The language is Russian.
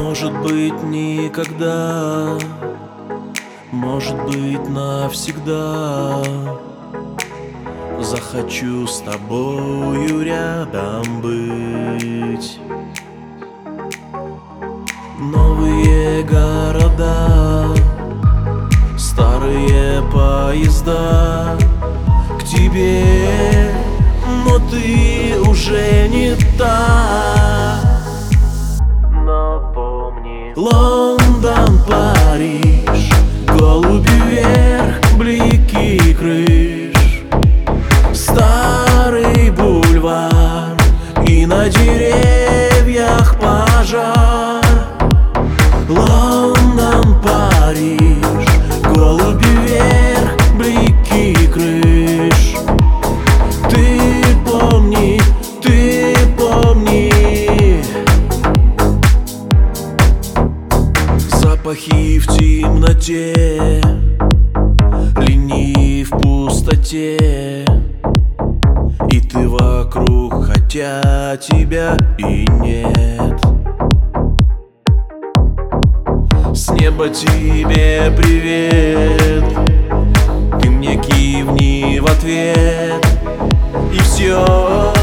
Может быть, никогда, может быть, навсегда захочу с тобою рядом быть. Новые города, старые поезда к тебе, но ты уже не та. Но помни, Лондон, Париж, голуби вверх, блики крыш, старый бульвар и на деревьях пожар. Лондон, Париж, голуби вверх, блики крыш. Ты помни, ты помни. Запахи в темноте, линии в пустоте, и ты вокруг, хотя тебя и нет. С неба тебе привет, ты мне кивни в ответ, и все.